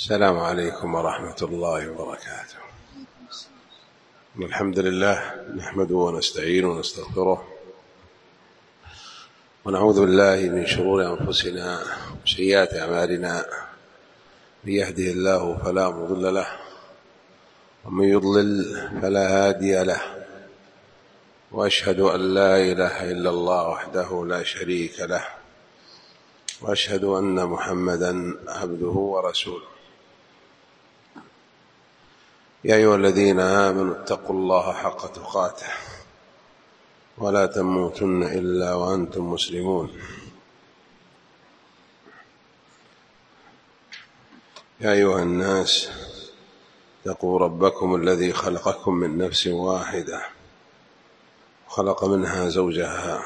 السلام عليكم ورحمة الله وبركاته. الحمد لله نحمده ونستعينه ونستغفره ونعوذ بالله من شرور أنفسنا وسيئات أعمالنا، من يهده الله فلا مضل له ومن يضلل فلا هادي له، وأشهد أن لا إله إلا الله وحده لا شريك له، وأشهد أن محمدا عبده ورسوله. يا أيها الذين آمنوا اتقوا الله حق تقاته ولا تموتن إلا وأنتم مسلمون. يا أيها الناس اتقوا ربكم الذي خلقكم من نفس واحدة وخلق منها زوجها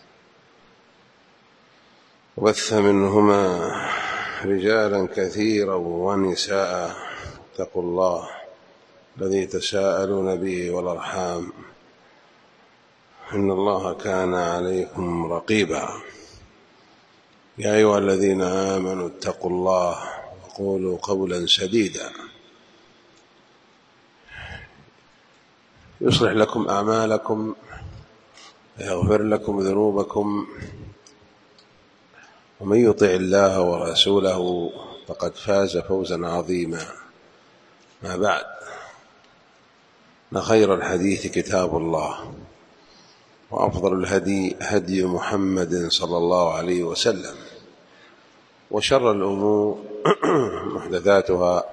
وبث منهما رجالا كثيرا ونساء. اتقوا الله الذي تساءلون به والأرحام إن الله كان عليكم رقيبا. يا أيها الذين آمنوا اتقوا الله وقولوا قولا سديدا يصلح لكم أعمالكم ويغفر لكم ذنوبكم، ومن يطع الله ورسوله فقد فاز فوزا عظيما. ما بعد، خير الحديث كتاب الله، وأفضل الهدي هدي محمد صلى الله عليه وسلم، وشر الأمور محدثاتها،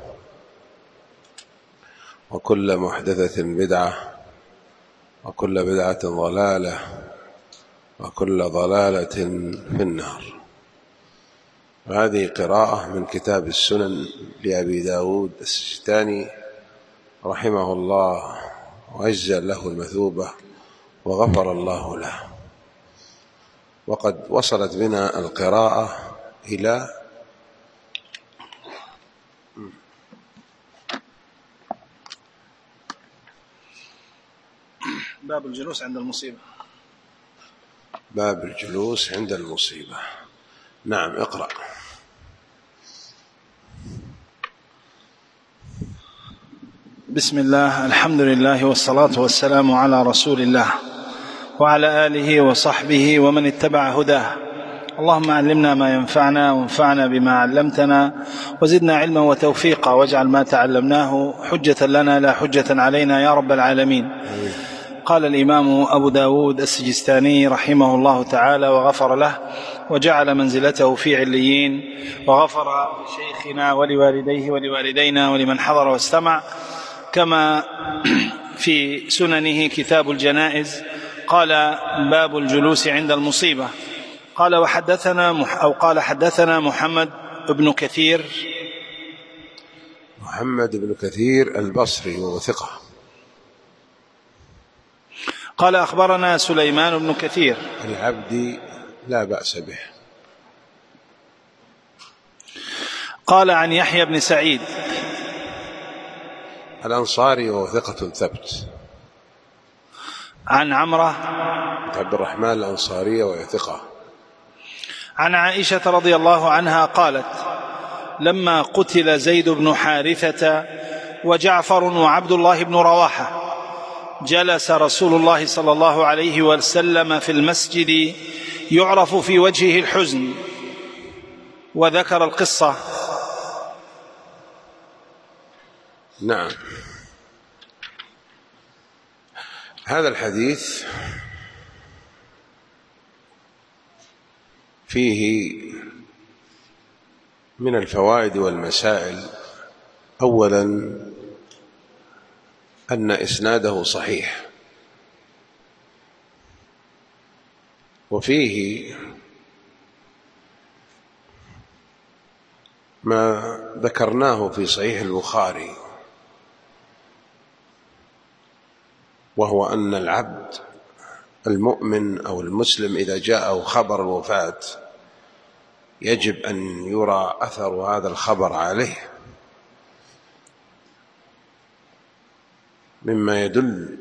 وكل محدثة بدعة، وكل بدعة ضلالة، وكل ضلالة في النار. وهذه قراءة من كتاب السنن لأبي داود السجستاني رحمه الله، وعز له المثوبة وغفر الله له. وقد وصلت بنا القراءة إلى باب الجلوس عند المصيبة. باب الجلوس عند المصيبة. نعم، اقرأ. بسم الله، الحمد لله والصلاة والسلام على رسول الله وعلى آله وصحبه ومن اتبع هداه. اللهم علمنا ما ينفعنا وانفعنا بما علمتنا، وزدنا علما وتوفيقا، واجعل ما تعلمناه حجة لنا لا حجة علينا يا رب العالمين. قال الإمام أبو داود السجستاني رحمه الله تعالى وغفر له، وجعل منزلته في عليين، وغفر لشيخنا ولوالديه ولوالدينا ولمن حضر واستمع، كما في سننه كتاب الجنائز. قال: باب الجلوس عند المصيبة. قال: حدثنا محمد بن كثير. محمد بن كثير البصري وهو ثقة. قال: أخبرنا سليمان بن كثير العبدي لا بأس به. قال: عن يحيى بن سعيد الأنصاري وهو ثقة ثبت. عن عمرة عبد الرحمن الأنصارية وهي ثقة. عن عائشة رضي الله عنها قالت: لما قتل زيد بن حارثة وجعفر وعبد الله بن رواحة، جلس رسول الله صلى الله عليه وسلم في المسجد يعرف في وجهه الحزن، وذكر القصة. نعم، هذا الحديث فيه من الفوائد والمسائل: أولا أن إسناده صحيح، وفيه ما ذكرناه في صحيح البخاري، وهو أن العبد المؤمن أو المسلم إذا جاءه خبر الوفاة يجب أن يرى أثر هذا الخبر عليه، مما يدل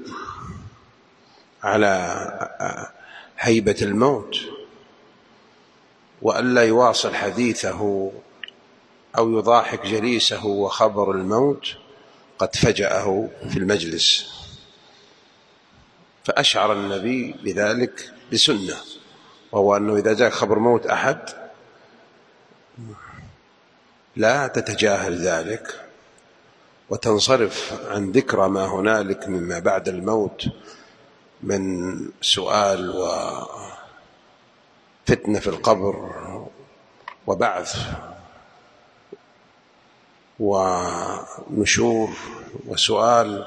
على هيبة الموت، وألا يواصل حديثه أو يضاحك جليسه وخبر الموت قد فجأه في المجلس، فأشعر النبي بذلك بسنة، وهو أنه إذا جاء خبر موت أحد لا تتجاهل ذلك وتنصرف عن ذكرى ما هنالك مما بعد الموت من سؤال وفتنة في القبر وبعث ونشور وسؤال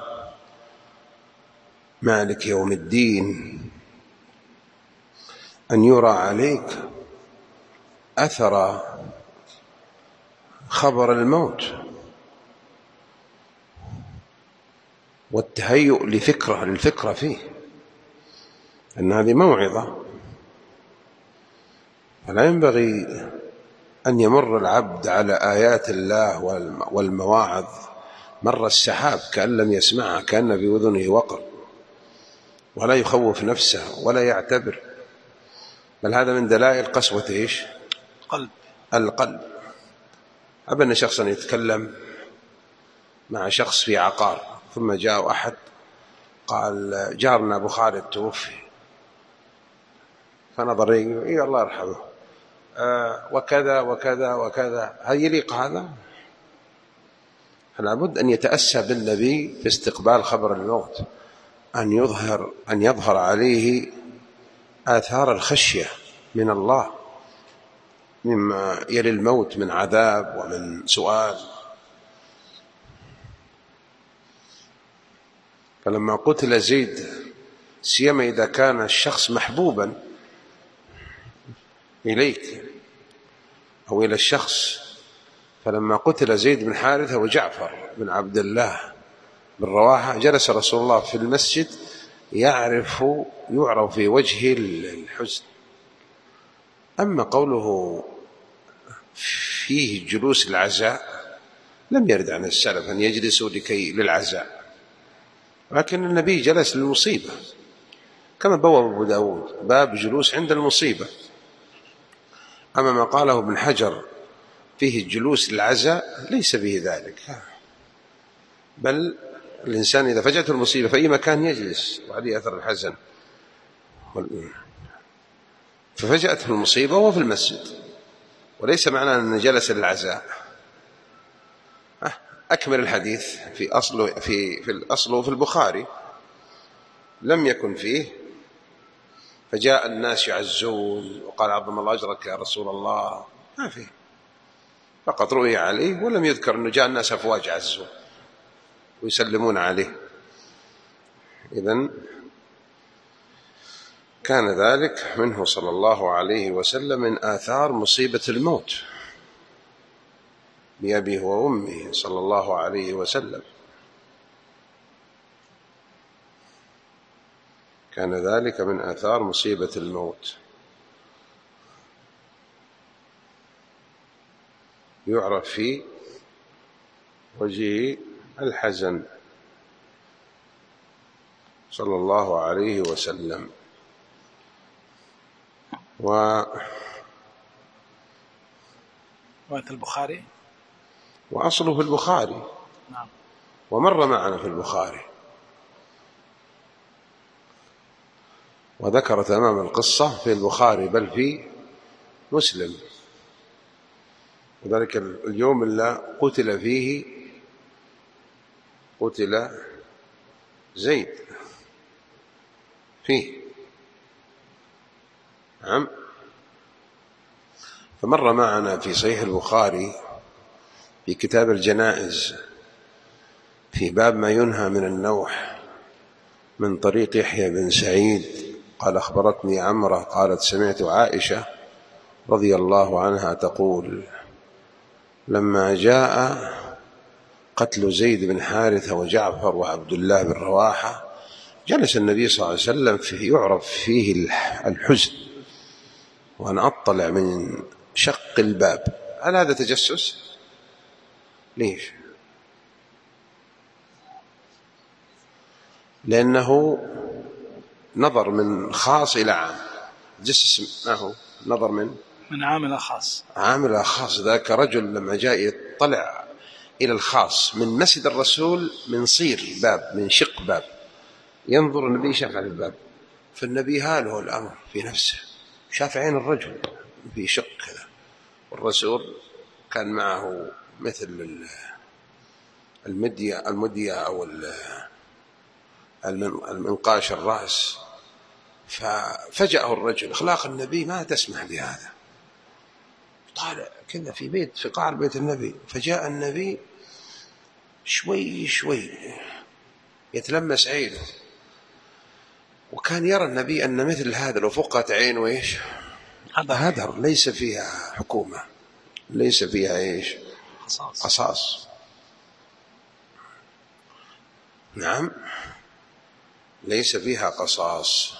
مالك يوم الدين، أن يرى عليك أثر خبر الموت والتهيؤ للفكرة فيه، أن هذه موعظة، فلا ينبغي أن يمر العبد على آيات الله والمواعظ مر السحاب كأن لم يسمعها، كأن بأذنه وقر، ولا يخوف نفسه ولا يعتبر، بل هذا من دلائل قسوة إيش؟ القلب. أبن شخصا يتكلم مع شخص في عقار، ثم جاء أحد قال جارنا أبو خالد توفي، فنظر إيه الله يرحمه وكذا وكذا وكذا، هل يليق هذا؟ فلا بد أن يتأسى بالنبي في استقبال خبر الموت، أن يظهر عليه آثار الخشية من الله مما يلي الموت من عذاب ومن سؤال. فلما قتل زيد، سيما إذا كان الشخص محبوبا إليك أو إلى الشخص، فلما قتل زيد بن حارثة وجعفر بن عبد الله بن رواحة جلس رسول الله في المسجد يعرف في وجهه الحزن. أما قوله فيه جلوس العزاء لم يرد عن السلف أن يجلسوا للعزاء، لكن النبي جلس للمصيبة، كما بواب أبو داود باب جلوس عند المصيبة. أما ما قاله ابن حجر فيه الجلوس للعزاء ليس به ذلك، بل الإنسان إذا فجأته المصيبة في أي مكان يجلس وعليه أثر الحزن، ففجأته المصيبة وهو في المسجد، وليس معنى أن جلس للعزاء. أكمل الحديث في الأصل في البخاري لم يكن فيه فجاء الناس يعزون وقال عظم الله أجرك يا رسول الله، ما فيه، فقط رؤي عليه ولم يذكر أنه جاء الناس أفواج عزون ويسلمون عليه. إذن كان ذلك منه صلى الله عليه وسلم من آثار مصيبة الموت بأبيه وأمه صلى الله عليه وسلم، كان ذلك من آثار مصيبة الموت، يعرف في وجهه الحزن صلى الله عليه وسلم. البخاري وأصله في البخاري، نعم، ومر معنا في البخاري، وذكر تمام القصة في البخاري بل في مسلم، وذلك اليوم اللي قتل فيه قتل زيد فيه، نعم. فمر معنا في صحيح البخاري في كتاب الجنائز في باب ما ينهى من النوح من طريق يحيى بن سعيد قال أخبرتني عمرة قالت سمعت عائشة رضي الله عنها تقول لما جاء قتل زيد بن حارثة وجعفر وعبد الله بن رواحة جلس النبي صلى الله عليه وسلم يعرف فيه الحزن، وأنا أطلع من شق الباب. هل هذا تجسس؟ ليش؟ لأنه نظر من خاص إلى عام. تجسس ما هو نظر من من عامل خاص. عامل خاص. ذاك رجل لما جاء يطلع إلى الخاص من مسجد الرسول من صير باب، من شق باب، ينظر النبي شاف على الباب، فالنبي هاله الأمر في نفسه، شاف عين الرجل في شق كذا، والرسول كان معه مثل المدية أو المنقاش الرأس، ففجأه الرجل. أخلاق النبي ما تسمح بهذا، طالع كذا في بيت، في قعر بيت النبي، فجاء النبي شوي شوي يتلمس عينه، وكان يرى النبي أن مثل هذا لو فقت عينه إيش؟ هدر، ليس فيها حكومة، ليس فيها إيش؟ قصاص. نعم، ليس فيها قصاص.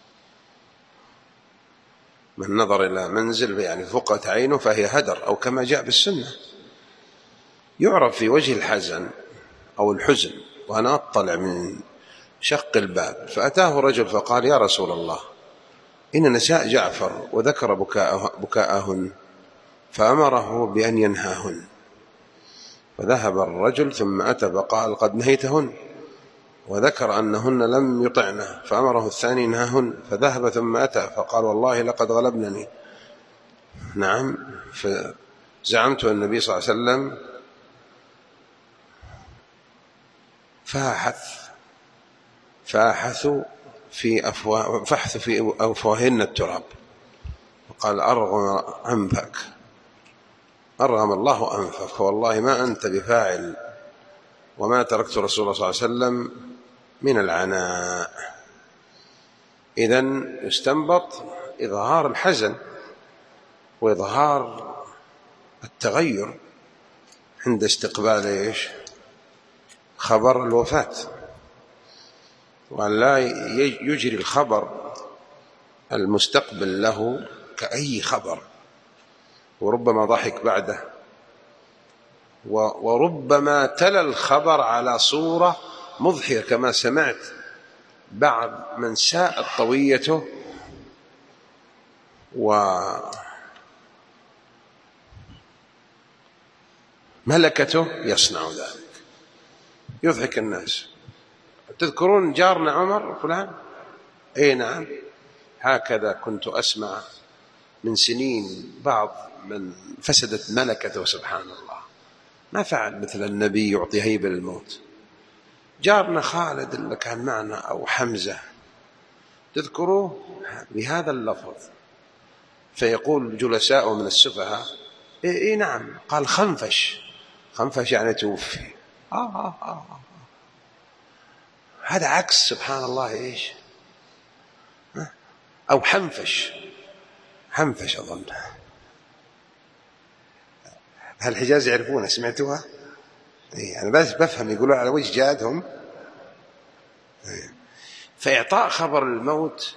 من نظر إلى منزل يعني فقت عينه فهي هدر، أو كما جاء بالسنة يعرف في وجه الحزن أو الحزن. وأنا أطلع من شق الباب فأتاه رجل فقال: يا رسول الله، إن نساء جعفر وذكر بكاءهن فأمره بأن ينهاهن. فذهب الرجل ثم أتى فقال: قد نهيتهن، وذكر أنهن لم يطعنه، فأمره الثاني ينهاهن. فذهب ثم أتى فقال: والله لقد غلبنني. نعم. فزعمت النبي صلى الله عليه وسلم فاحثوا في أفواههن التراب، وقال: أرغم أنفك، أرغم الله أنفك، فوالله ما أنت بفاعل وما تركت رسول الله صلى الله عليه وسلم من العناء. إذن يستنبط إظهار الحزن وإظهار التغير عند استقبال إيش؟ خبر الوفاة، وأن لا يجري الخبر المستقبل له كأي خبر، وربما ضحك بعده، وربما تلا الخبر على صورة مضحكة، كما سمعت بعض من ساءت طويته وملكته يصنع ذلك، يضحك الناس. تذكرون جارنا عمر فلان؟ اي نعم، هكذا كنت أسمع من سنين بعض من فسدت ملكته، سبحان الله، ما فعل مثل النبي يعطي هيبة للموت. جارنا خالد اللي كان معنا، أو حمزة، تذكروه بهذا اللفظ، فيقول جلساء من السفهاء: إيه نعم، قال: خنفش يعني توفي. هذا عكس، سبحان الله، إيش؟ أو حنفش أظن. هالحجاز يعرفونها، سمعتوها؟ أنا بس بفهم، يقولوا على وجه جادهم. فإعطاء خبر الموت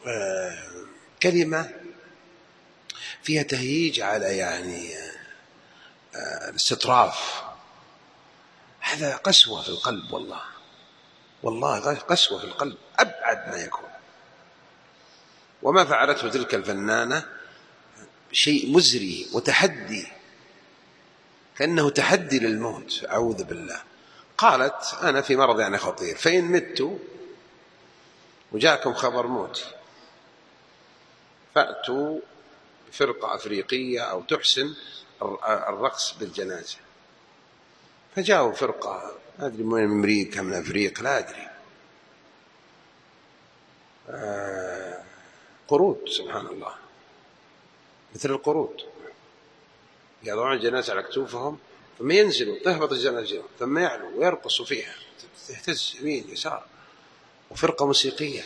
كلمة فيها تهييج على يعني الاستطراف، هذا قسوة في القلب، والله قسوة في القلب أبعد ما يكون. وما فعلته تلك الفنانة شيء مزري وتحدي، كأنه تحدي للموت، أعوذ بالله. قالت: أنا في مرض يعني خطير، فإن مت وجاءكم خبر موت فأتوا فرقة أفريقية أو تحسن الرقص بالجنازة. فجاءوا فرقة ما أدري من أمريكا، من أفريقيا، لا أدري، قرود، سبحان الله، مثل القرود، يضعون الجنازة على كتوفهم، ثم ينزلوا، تهبط الجنازة، ثم يعلوا ويرقصوا فيها، تهتز يمين يسار، وفرقة موسيقية.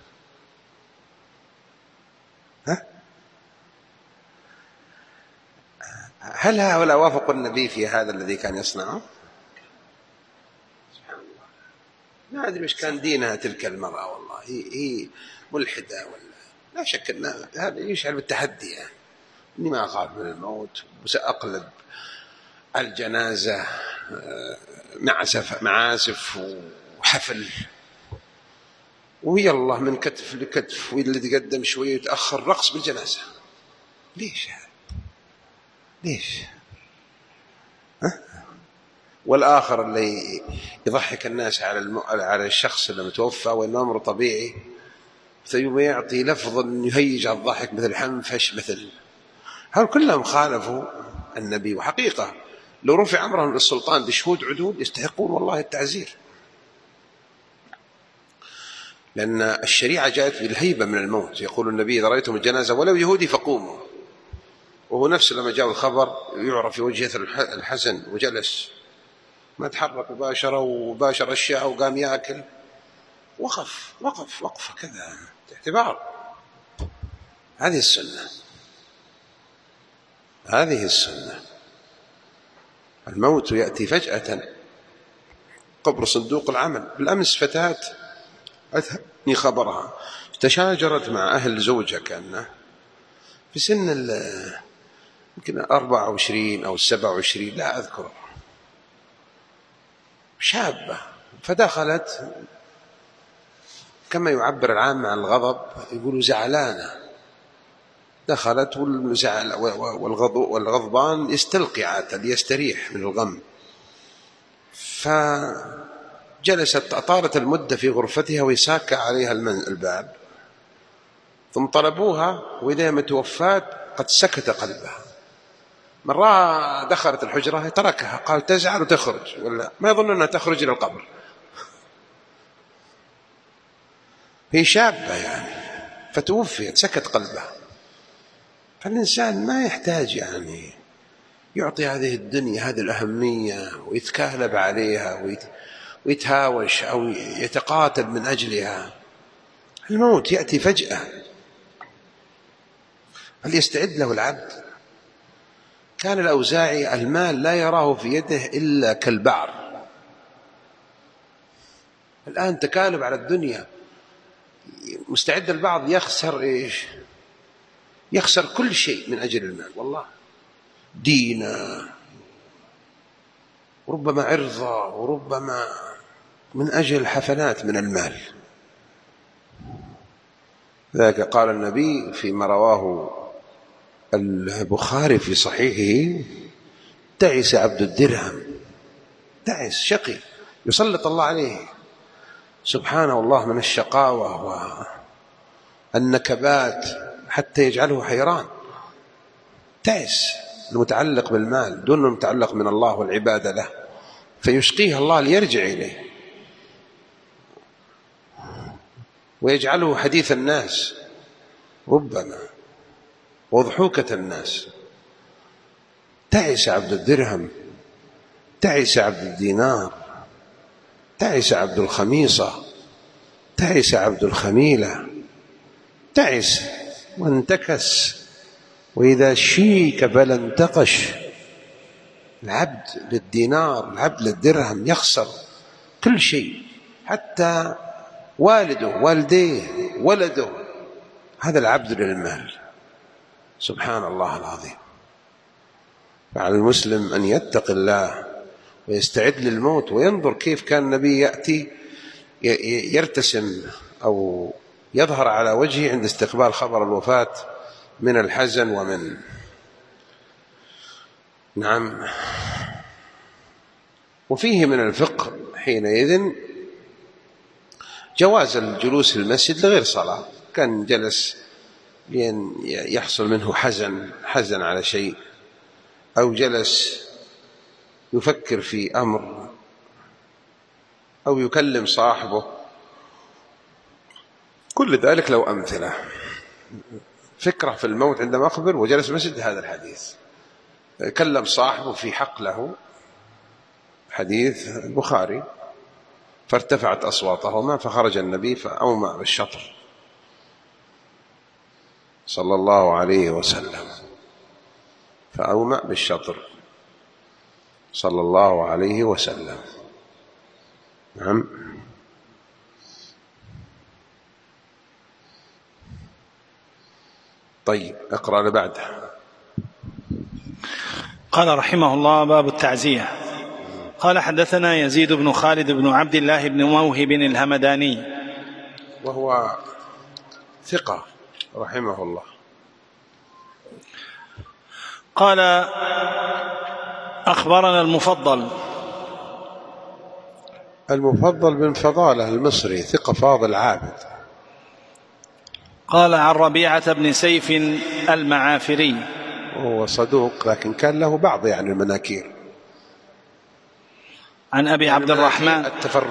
هل هؤلاء وافقوا النبي في هذا الذي كان يصنعه؟ سبحان الله. ما أدري مش كان دينها تلك المرأة، والله هي ملحدة، ولا لا شك أن هذا يشعر بالتحدي، يعني إني ما أخاف من الموت، وسأقلب الجنازة معازف وحفل، وهي الله من كتف لكتف، واللي تقدم شوية يتأخر، رقص بالجنازة. ليش هذا؟ ليش؟ والآخر اللي يضحك الناس على الشخص اللي متوفى وإنه أمره طبيعي، ثم يعطي لفظا يهيج على الضحك مثل حنفش مثل. هل كلهم خالفوا النبي؟ وحقيقة لو رفع أمرهم للسلطان بشهود عدول يستحقون والله التعزير، لأن الشريعة جاءت بالهيبة من الموت. يقول النبي إذا رأيتم الجنازة ولو يهودي فقوموا، وهو نفسه لما جاء الخبر يعرف في وجهه الحزن وجلس ما تحرك وباشر الشاة وقام يأكل، وقف وقفة كذا اعتبار. هذه السنة، هذه السنة. الموت يأتي فجأة، قبر صندوق العمل. بالأمس فتاة أتني خبرها تشاجرت مع أهل زوجها كأنه في سن يمكن 24 أو 27 لا أذكر، شابة، فدخلت كما يعبر العام عن الغضب يقولوا زعلانة، دخلت والغضبان يستلقي عادة ليستريح من الغم، فجلست أطالت المدة في غرفتها ويساك عليها الباب، ثم طلبوها وإذا متوفاة قد سكت قلبها. مرة دخلت الحجرة تركها، قال تزعل وتخرج، ولا ما يظن أنها تخرج إلى القبر. هي شابة يعني فتوفيت سكت قلبها. فالإنسان ما يحتاج يعني يعطي هذه الدنيا هذه الأهمية ويتكهلب عليها ويتهاوش أو يتقاتل من أجلها. الموت يأتي فجأة، فليستعد له العبد. كان الأوزاعي المال لا يراه في يده إلا كالبعر. الآن تكالب على الدنيا، مستعد البعض يخسر إيش؟ يخسر كل شيء من أجل المال، والله دينه وربما عرضه وربما من أجل حفنات من المال. ذاك قال النبي فيما رواه البخاري في صحيحه: تعس عبد الدرهم. تعس شقي يسلط الله عليه سبحانه الله من الشقاوة والنكبات حتى يجعله حيران. تعس المتعلق بالمال دون المتعلق من الله والعبادة له، فيشقيه الله ليرجع إليه ويجعله حديث الناس ربما وضحوكة الناس. تعس عبد الدرهم، تعس عبد الدينار، تعس عبد الخميصة، تعس عبد الخميلة، تعس وانتكس وإذا شيك فلا انتقش. العبد للدينار، العبد للدرهم يخسر كل شيء، حتى والده والديه ولده. هذا العبد للمال، سبحان الله العظيم. فعلى المسلم أن يتقي الله ويستعد للموت وينظر كيف كان النبي يأتي يرتسم أو يظهر على وجهه عند استقبال خبر الوفاة من الحزن ومن نعم. وفيه من الفقه حينئذ جواز الجلوس في المسجد لغير صلاة. كان جلس يحصل منه حزن على شيء، أو جلس يفكر في أمر، أو يكلم صاحبه، كل ذلك لو أمثلة. فكرة في الموت عندما أخبر وجلس مسجد هذا الحديث، كلم صاحبه في حق له، حديث البخاري، فارتفعت أصواتهما فخرج النبي فأومأ بالشطر صلى الله عليه وسلم، فأومأ بالشطر صلى الله عليه وسلم. نعم. طيب اقرأ اللي بعده. قال رحمه الله: باب التعزية. قال: حدثنا يزيد بن خالد بن عبد الله بن موهب الهمداني، وهو ثقة رحمه الله. قال: أخبرنا المفضل بن فضالة المصري، ثقة فاضل عابد. قال: عن ربيعة بن سيف المعافري، هو صدوق لكن كان له بعض المناكير. عن أبي عبد الرحمن،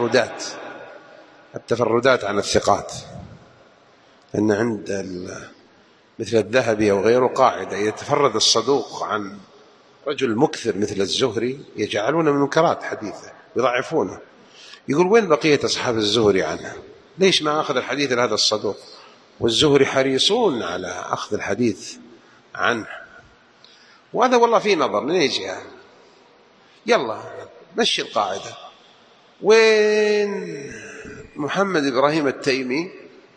التفردات عن الثقات، أن عند مثل الذهبي أو غيره قاعدة: إذا تفرد الصدوق عن رجل مكثر مثل الزهري يجعلون من منكرات حديثه، يضعفونه. يقول: وين بقية أصحاب الزهري عنه؟ ليش ما أخذ الحديث لهذا الصدوق؟ والزهري حريصون على أخذ الحديث عنه. وهذا والله في نظر من يجي يلا مشي القاعدة. وين محمد إبراهيم التيمي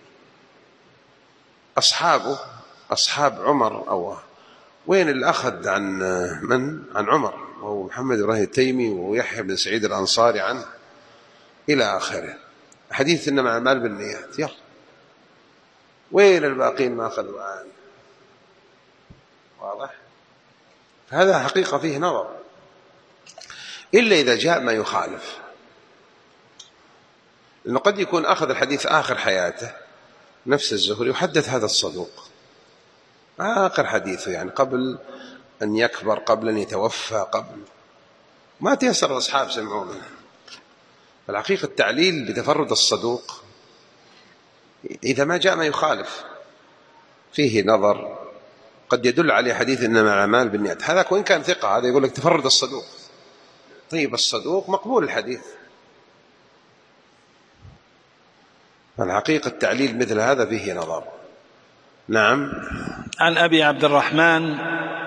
أصحابه أصحاب عمر؟ أو وين اللي أخذ عن عن عمر؟ وهو محمد إبراهيم التيمي ويحيى بن سعيد الأنصاري عنه إلى آخره. حديث إنما الأعمال بالنيات. يلا وين الباقين ما أخذوا عنه؟ واضح؟ هذا حقيقة فيه نظر، إلا إذا جاء ما يخالف. لأنه قد يكون أخذ الحديث آخر حياته نفس الزهري وحدث هذا الصدوق آخر حديثه، قبل أن يكبر، قبل أن يتوفى، قبل ما تيسر الأصحاب سمعوا منه. فالحقيقة التعليل بتفرد الصدوق إذا ما جاء ما يخالف فيه نظر، قد يدل عليه حديث إنما الأعمال بالنيات. هذا وإن كان ثقة، هذا يقول لك تفرد الصدوق. طيب الصدوق مقبول الحديث. فالحقيقة التعليل مثل هذا فيه نظر. نعم. عن أبي عبد الرحمن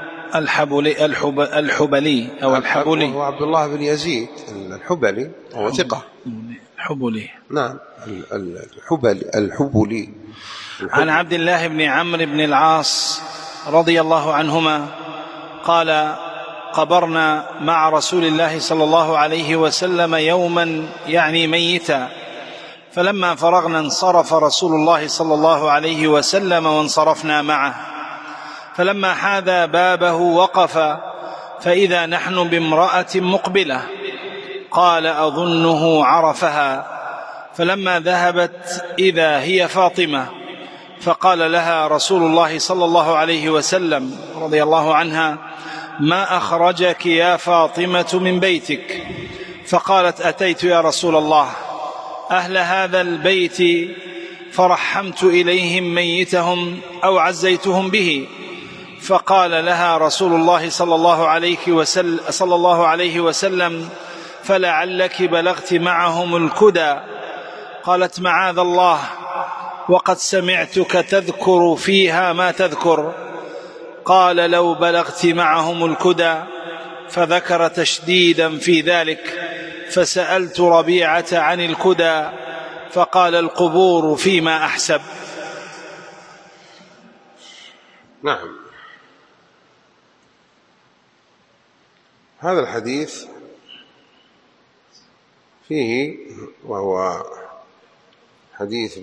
الحبلي أو الحبولي، هو عبد الله بن يزيد الحبلي، هو ثقة. الحبلي، نعم، الحبلي. عن عبد الله بن عمرو بن العاص رضي الله عنهما قال: قبرنا مع رسول الله صلى الله عليه وسلم يوما ميتا، فلما فرغنا انصرف رسول الله صلى الله عليه وسلم وانصرفنا معه، فلما حاذا بابه وقف، فإذا نحن بامرأة مقبلة، قال: أظنه عرفها. فلما ذهبت إذا هي فاطمة، فقال لها رسول الله صلى الله عليه وسلم رضي الله عنها: ما أخرجك يا فاطمة من بيتك؟ فقالت: أتيت يا رسول الله أهل هذا البيت فرحمت إليهم ميتهم أو عزيتهم به. فقال لها رسول الله صلى الله عليه وسلم: فلعلك بلغت معهم الكدى. قالت: معاذ الله، وقد سمعتك تذكر فيها ما تذكر. قال: لو بلغت معهم الكدى. فذكر تشديدا في ذلك، فسألت ربيعة عن الكدى، فقال: القبور فيما أحسب. نعم. هذا الحديث فيه، وهو حديث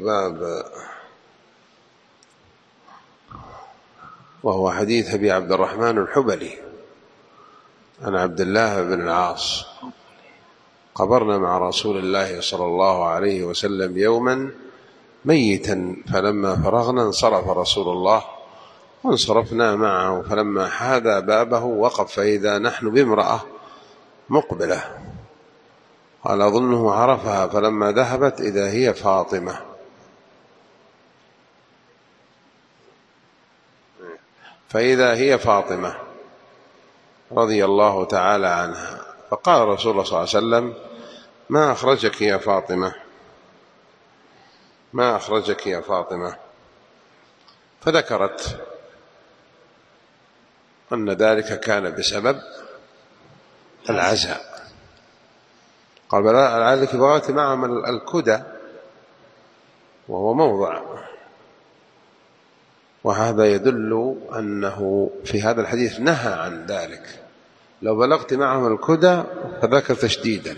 وهو حديث أبي عبد الرحمن الحبلي عن عبد الله بن العاص: قبرنا مع رسول الله صلى الله عليه وسلم يوما ميتا، فلما فرغنا انصرف رسول الله وانصرفنا معه، فلما حاذا بابه وقف، فإذا نحن بامرأة مقبلة، قال: أظنه عرفها. فلما ذهبت إذا هي فاطمة. فإذا هي فاطمة رضي الله تعالى عنها، فقال رسول الله صلى الله عليه وسلم: ما أخرجك يا فاطمة؟ ما أخرجك يا فاطمة؟ فذكرت أن ذلك كان بسبب العزاء. قال: لعلك بغيت معهم الكدى، وهو موضع. وهذا يدل أنه في هذا الحديث نهى عن ذلك. لو بلغت معهم الكدى فذكر تشديدا.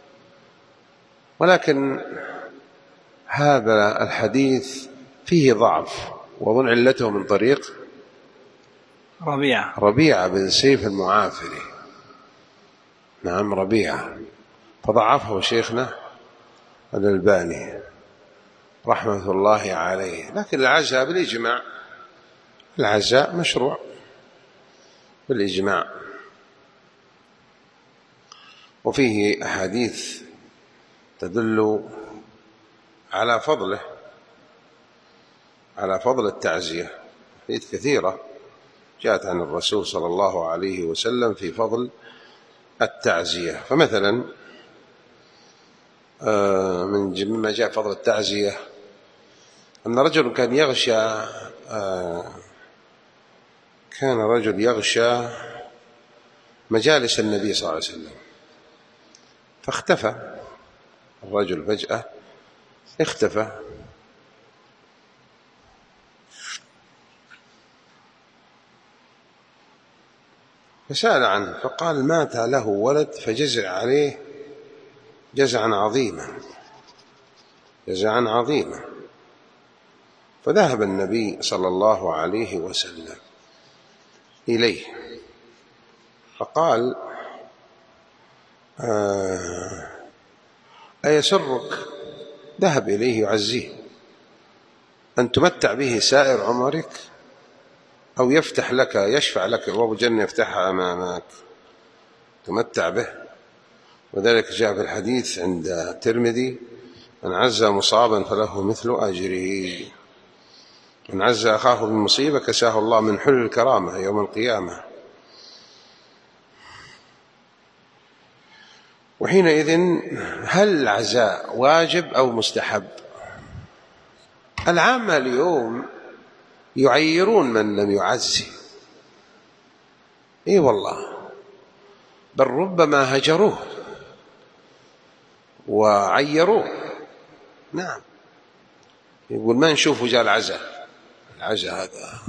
ولكن هذا الحديث فيه ضعف، وظن علته من طريق ربيعة بن سيف المعافري. نعم ربيعة، فضعفه شيخنا الألباني رحمة الله عليه. لكن العزاء بالإجماع، العزاء مشروع بالإجماع، وفيه أحاديث تدل على فضله، على فضل التعزية، أحاديث كثيرة جاءت عن الرسول صلى الله عليه وسلم في فضل التعزية. فمثلا مما جاء فضل التعزية أن رجل كان رجل يغشى مجالس النبي صلى الله عليه وسلم، فاختفى الرجل فجأة، اختفى، فسأل عنه فقال مات له ولد فجزع عليه جزعا عظيما. فذهب النبي صلى الله عليه وسلم إليه فقال أيسرك، ذهب إليه يعزيه، أن تمتع به سائر عمرك، أو يفتح لك، يشفع لك أبواب الجنة يفتحها أمامك تمتع به. وذلك جاء في الحديث عند الترمذي: من عز مصابا فله مثل أجره، من عز أخاه بالمصيبة كساه الله من حل الكرامة يوم القيامة. وحينئذ هل العزاء واجب أو مستحب؟ العامة اليوم يعيرون من لم يعزي، اي والله، بل ربما هجروه وعيروه. نعم، يقول ما نشوفه جاء العزاء هذا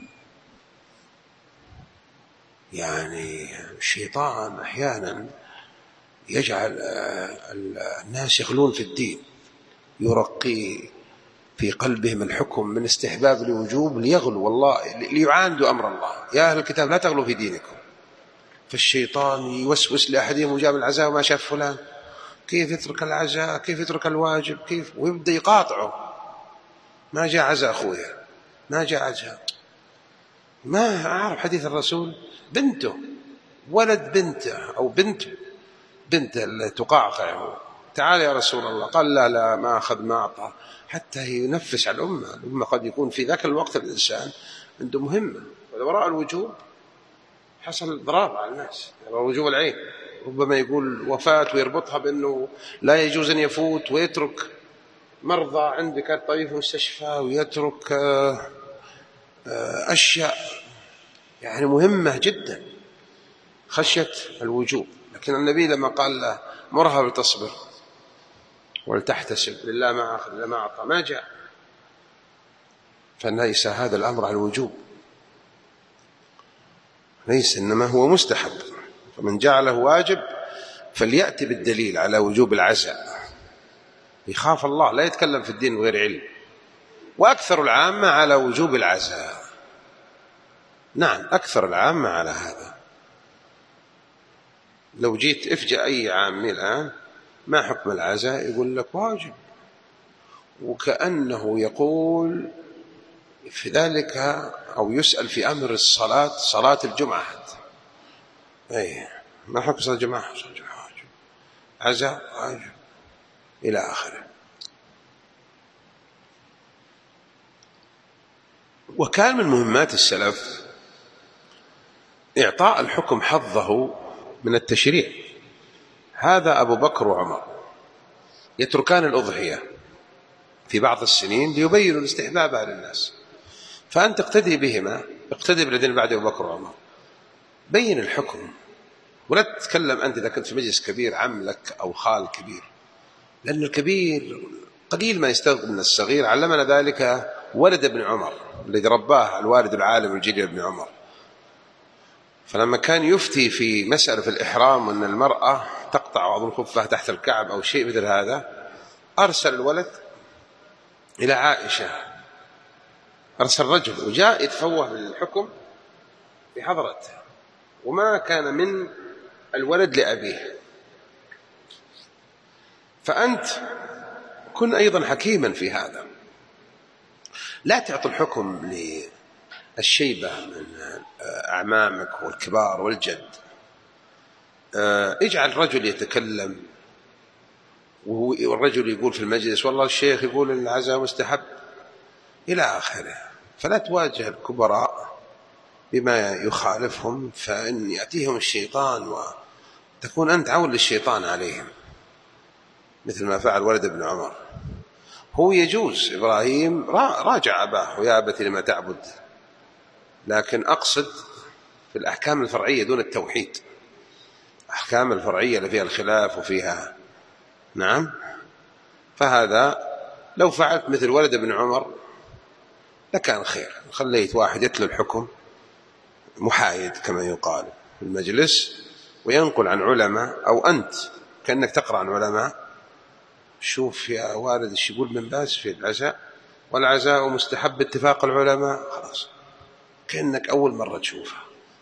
يعني الشيطان أحيانا يجعل الناس يغلون في الدين، يرقي في قلبهم الحكم من استحباب لوجوب ليغلوا، والله ليعاندوا أمر الله. يا أهل الكتاب لا تغلوا في دينكم. فالشيطان يوسوس لأحدهم وجاب العزاء وما شاف فلان، كيف يترك العزاء، كيف يترك الواجب، كيف، ويبدأ يقاطعه. ما جاء عزاء أخويا، ما جاء عزاء، ما أعرف حديث الرسول، بنته، ولد بنته أو بنته اللي تقاطعه، تعال يا رسول الله، قال لا ما أخذ ما أعطى، حتى ينفس على الأمة قد يكون في ذاك الوقت الإنسان عنده مهمة، وراء الوجوب حصل ضرر على الناس، وجوب العين، ربما يقول وفاة ويربطها بأنه لا يجوز أن يفوت، ويترك مرضى عندك طبيب في مستشفى، ويترك أشياء يعني مهمة جدا خشية الوجوب. لكن النبي لما قال له مرها بتصبر ولتحتسب لله ما أخذ لما أعطى ما جاء، فليس هذا الأمر على الوجوب، ليس، إنما هو مستحب. فمن جعله واجب فليأتي بالدليل على وجوب العزاء، يخاف الله، لا يتكلم في الدين بغير علم. وأكثر العامة على وجوب العزاء، نعم أكثر العامة على هذا. لو جيت افجأ أي عامي الآن ما حكم العزاء، يقول لك واجب، وكأنه يقول في ذلك أو يسأل في أمر الصلاة، صلاة الجمعة حتى، أي ما حكم صلاة الجمعة، واجب، عزاء واجب، إلى آخره. وكان من مهمات السلف إعطاء الحكم حظه من التشريع. هذا أبو بكر وعمر يتركان الأضحية في بعض السنين ليبينوا الاستحباب للناس، فأنت اقتدي بهما، اقتدي بالذين بعد أبو بكر وعمر، بين الحكم، ولا تتكلم أنت إذا كنت في مجلس كبير عم لك أو خال كبير، لأن الكبير قليل ما يستغرب من الصغير. علمنا ذلك ولد ابن عمر الذي رباه الوالد العالم الجليل ابن عمر، فلما كان يفتي في مسألة الإحرام أن المرأة تقطع أظن خفها تحت الكعب أو شيء مثل هذا، أرسل الولد إلى عائشة، أرسل رجل وجاء يتفوه بالحكم بحضرته، وما كان من الولد لأبيه. فأنت كن أيضا حكيما في هذا، لا تعطي الحكم للشيبة من أعمامك والكبار والجد. اجعل رجل يتكلم، والرجل يقول في المجلس والله الشيخ يقول العزاء مستحب إلى آخره. فلا تواجه الكبراء بما يخالفهم، فإن يأتيهم الشيطان وتكون أنت عون للشيطان عليهم، مثل ما فعل ولد ابن عمر. هو يجوز إبراهيم راجع أباه ويا أبت لما تعبد، لكن أقصد في الأحكام الفرعية دون التوحيد، الأحكام الفرعية اللي فيها الخلاف وفيها نعم. فهذا لو فعلت مثل ولد ابن عمر لكان خير، خليت واحد يتلو الحكم محايد كما يقال في المجلس وينقل عن علماء، أو أنت كأنك تقرأ عن علماء. شوف يا والد ايش يقول من باز في العزاء، والعزاء مستحب باتفاق العلماء، خلاص كأنك أول مرة تشوفها.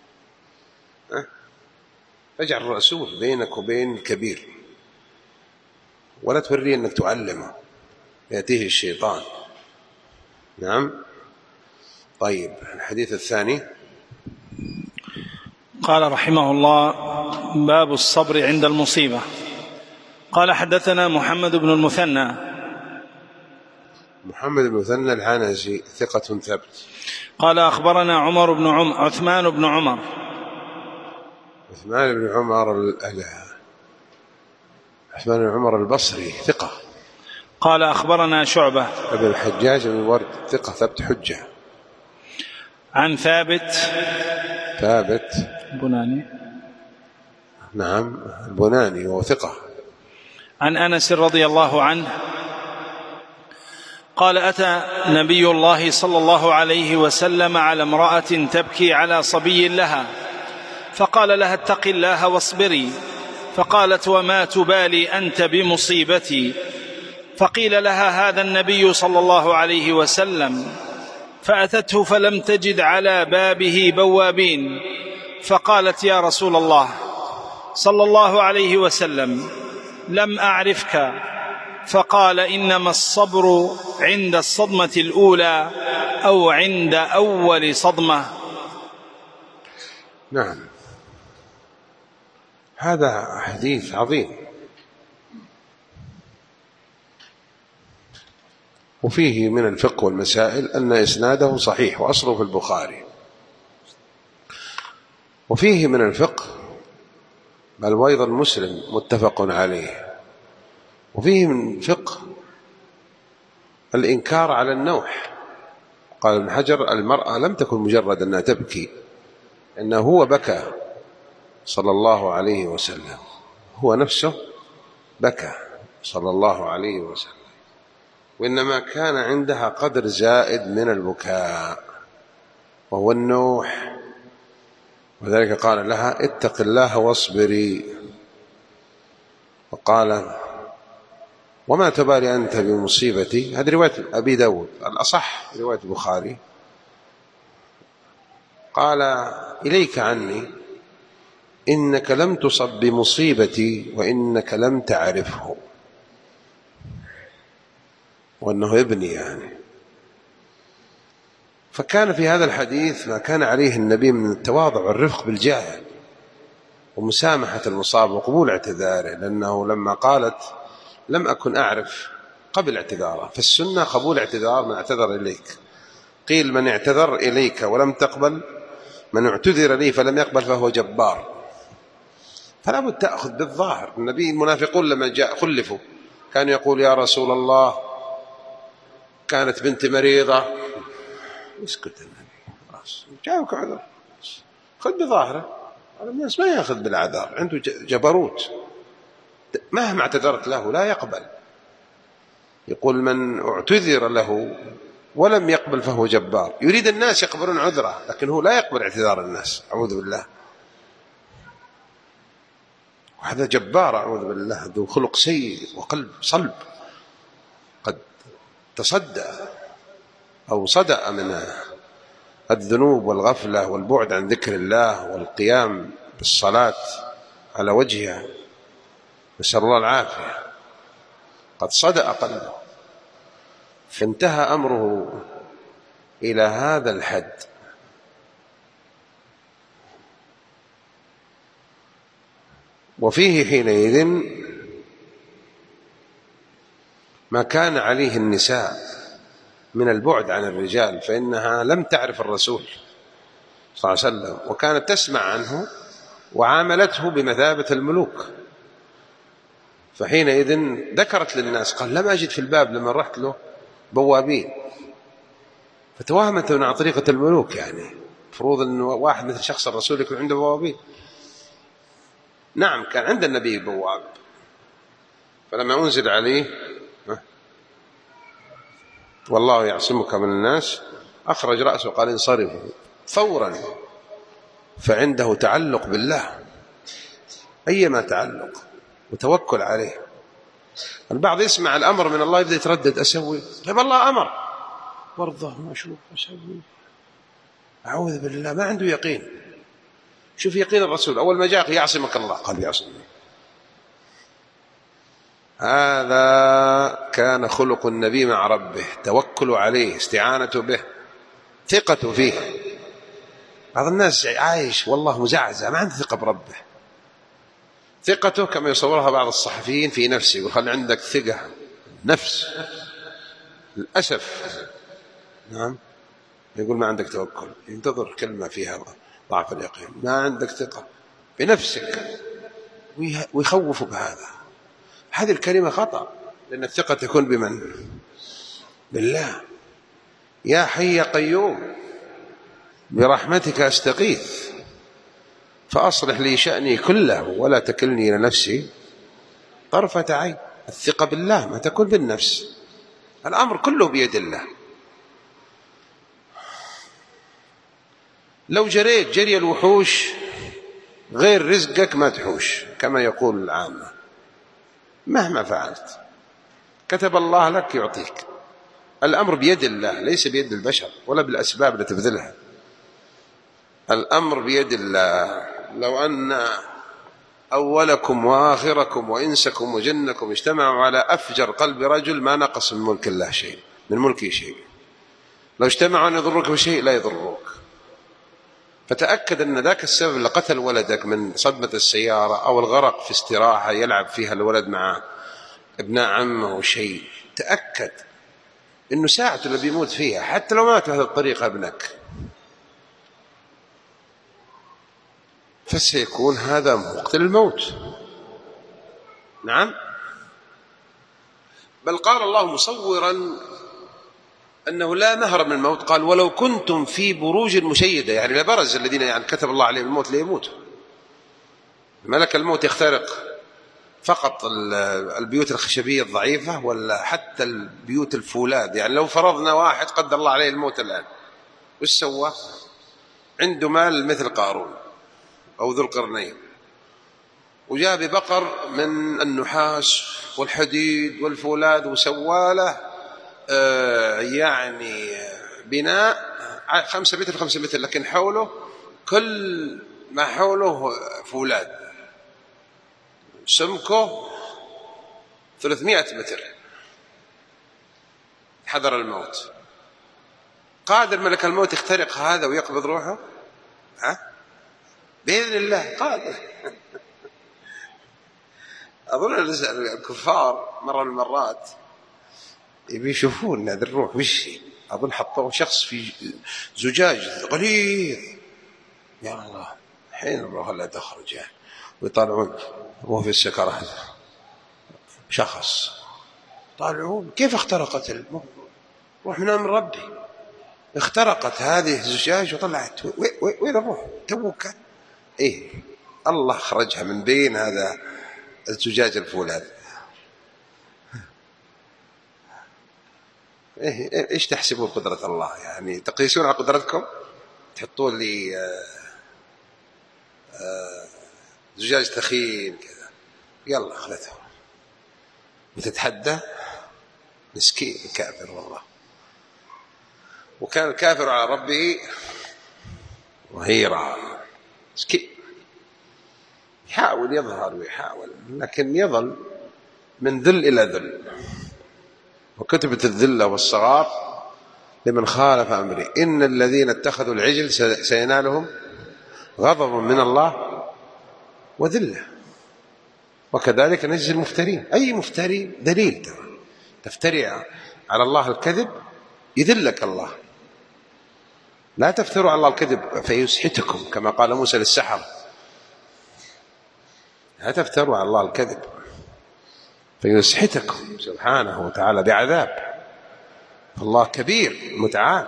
اجعل الرسول بينك وبين الكبير، ولا توريه أنك تعلمه، يأتيه الشيطان. نعم. طيب الحديث الثاني. قال رحمه الله: باب الصبر عند المصيبة. قال حدثنا محمد بن المثنى. محمد بن المثنى العنزي ثقة ثبت. قال أخبرنا عثمان بن عمر. عثمان بن عمر البصري ثقة. قال أخبرنا شعبة ابن الحجاج بن الورد ثقة ثبت حجة. عن ثابت البناني. نعم البناني وهو ثقة. عن أنس رضي الله عنه قال: أتى نبي الله صلى الله عليه وسلم على امرأة تبكي على صبي لها، فقال لها: اتق الله واصبري. فقالت: وما تبالي أنت بمصيبتي؟ فقيل لها: هذا النبي صلى الله عليه وسلم. فأتته فلم تجد على بابه بوابين، فقالت: يا رسول الله صلى الله عليه وسلم، لم أعرفك. فقال: إنما الصبر عند الصدمة الأولى أو عند أول صدمة. نعم، هذا حديث عظيم، وفيه من الفقه والمسائل أن إسناده صحيح وأصله في البخاري. وفيه من الفقه بل وأيضا مسلم متفق عليه. وفيه من فقه الإنكار على النوح. قال ابن حجر: المرأة لم تكن مجرد أنها تبكي، إنه هو بكى صلى الله عليه وسلم، هو نفسه بكى صلى الله عليه وسلم، وإنما كان عندها قدر زائد من البكاء وهو النوح، وذلك قال لها: اتق الله واصبري. وقال: وما تبالي أنت بمصيبتي؟ هذه رواية أبي داود، الأصح رواية البخاري. قال: إليك عني، إنك لم تصب بمصيبتي وإنك لم تعرفه، وأنه ابني يعني. فكان في هذا الحديث ما كان عليه النبي من التواضع والرفق بالجاهل ومسامحة المصاب وقبول اعتذاره، لأنه لما قالت: لم أكن أعرف، قبل اعتذاره. فالسنة قبول اعتذار من اعتذر إليك. قيل: من اعتذر إليك ولم تقبل، من اعتذر لي فلم يقبل فهو جبار. فلا بد تأخذ بالظاهر. النبي المنافقون لما جاء خلفوا كانوا يقول: يا رسول الله كانت بنت مريضة. اسكت النبي، خلاص جاءك عذر، خذ بظاهره. الناس ما يأخذ بالعذار، عنده جبروت، مهما اعتذرت له لا يقبل. يقول: من اعتذر له ولم يقبل فهو جبار. يريد الناس يقبلون عذره، لكن هو لا يقبل اعتذار الناس، أعوذ بالله. وهذا جبار أعوذ بالله، ذو خلق سيء وقلب صلب، قد تصدأ أو صدأ من الذنوب والغفلة والبعد عن ذكر الله والقيام بالصلاة على وجهها، نسأل الله العافية، قد صدأ قلبه، فانتهى أمره إلى هذا الحد. وفيه حينئذ ما كان عليه النساء من البعد عن الرجال، فإنها لم تعرف الرسول صلى الله عليه وسلم وكانت تسمع عنه وعاملته بمثابة الملوك. فحينئذ ذكرت للناس، قال لم أجد في الباب لما رحت له بوابين، فتوهمت من طريقة الملوك، يعني مفروض أن واحد مثل شخص الرسول يكون عنده بوابين. نعم كان عند النبي بواب، فلما أنزل عليه والله يعصمك من الناس أخرج رأسه وقال انصرفوا فورا، فعنده تعلق بالله، أيما تعلق وتوكل عليه. البعض يسمع الأمر من الله يبدأ يتردد، أسوي طيب الله أمر وارضه ما أشوف أسوي، أعوذ بالله، ما عنده يقين. شوف يقين الرسول أول ما جاء يعصمك الله قال يعصمني. هذا كان خلق النبي مع ربه، توكل عليه، استعانته به، ثقته فيه. بعض الناس عايش والله مزعزع، ما عنده ثقة بربه. ثقته كما يصورها بعض الصحفيين في نفسه، يقول خلي عندك ثقة نفس. للأسف نعم يقول ما عندك توكل، ينتظر كلمة فيها ضعف اليقين، ما عندك ثقة بنفسك، ويخوف بهذا. هذه الكلمة خطأ، لأن الثقة تكون بمن؟ بالله. يا حي يا قيوم برحمتك أستغيث فأصلح لي شأني كله ولا تكلني إلى نفسي طرفة عين. الثقة بالله ما تكون بالنفس، الأمر كله بيد الله. لو جريت جري الوحوش غير رزقك ما تحوش، كما يقول العامة، مهما فعلت كتب الله لك يعطيك. الأمر بيد الله ليس بيد البشر ولا بالأسباب التي تبذلها، الأمر بيد الله. لو أن أولكم وآخركم وإنسكم وجنكم اجتمعوا على أفجر قلب رجل ما نقص من ملك الله شيء، من ملكه شيء. لو اجتمعوا أن يضروك بشيء لا يضروك. فتأكد أن ذاك السبب اللي قتل ولدك من صدمة السيارة أو الغرق في استراحة يلعب فيها الولد مع ابناء عمه وشيء، تأكد أنه ساعته اللي بيموت فيها، حتى لو مات بهذه الطريقة ابنك، فسيكون هذا مقتل الموت. نعم، بل قال الله مصورا أنه لا مهرب من الموت، قال ولو كنتم في بروج مشيدة، يعني لبرز الذين يعني كتب الله عليهم الموت ليموتوا. ملك الموت يخترق فقط البيوت الخشبية الضعيفة ولا حتى البيوت الفولاذ؟ يعني لو فرضنا واحد قدر الله عليه الموت الآن، وش سوى؟ عنده مال مثل قارون أو ذو القرنين، وجاء ببقر من النحاس والحديد والفولاذ وسوى له يعني بناء 5 متر 5 متر، لكن حوله كل ما حوله فولاذ، سمكه 300 متر، حذر الموت. قادر ملك الموت يخترق هذا ويقبض روحه؟ بإذن الله قادر. أظن الكفار مرة من المرات يبي يشوفون هذا الروح وش، أظن حطوه شخص في زجاج غليظ، يا الله حين الروح لا تخرج يعني، ويطالعون وهو في السكرات، شخص طالعون كيف اخترقت روح من أمر ربي، اخترقت هذه الزجاج وطلعت. وين الروح توك؟ إيه الله خرجها من بين هذا الزجاج الفولاذ. إيش تحسبون قدرة الله؟ يعني تقيسون على قدرتكم؟ تحطون لي زجاج ثخين كذا، يلا أخذته وتتحدى. مسكين الكافر والله. وكان الكافر على ربه ظهيرا. يحاول يظهر ويحاول، لكن يظل من ذل إلى ذل. وكتبت الذلة والصغار لمن خالف أمري، إن الذين اتخذوا العجل سينالهم غضب من الله وذلة، وكذلك نجزي المفترين. أي مفتري دليل، تفتري على الله الكذب يذلك الله. لا تفتروا على الله الكذب فيسحتكم، كما قال موسى للسحرة، لا تفتروا على الله الكذب فيسحتكم سبحانه وتعالى بعذاب. الله كبير متعال.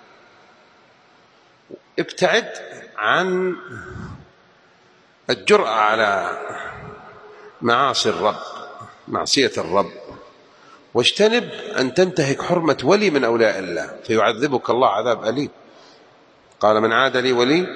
ابتعد عن الجرأة على معاصي الرب، معصية الرب، واجتنب أن تنتهك حرمة ولي من أولياء الله فيعذبك الله عذاب أليم. قال من عاد لي ولي